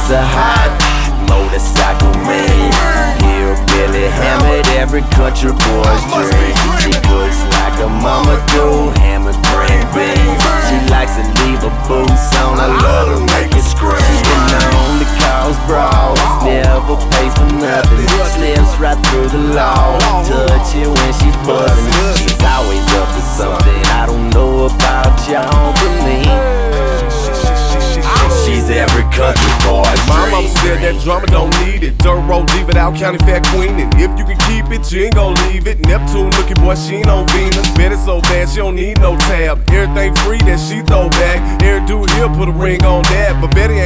She's a hot motorcycle man, hillbilly hammered, every country boy's dream. She cooks like a mama do, ham and green beans. She likes to leave her boots on, I love to make it scream. She's known to cause brawls, never pays for nothing, slips right through the law, touch it when she's buzzing. She's always up to something, I don't know about y'all, but me, she's every country boy's My mama said that drama don't need it. Dirt road, leave it out, county fair queenin'. If you can keep it, you ain't gon' leave it. Neptune looking boy, she ain't on Venus. Bet it so bad, she don't need no tab. Everything free that she throw back. Every dude here put a ring on that, but Betty ain't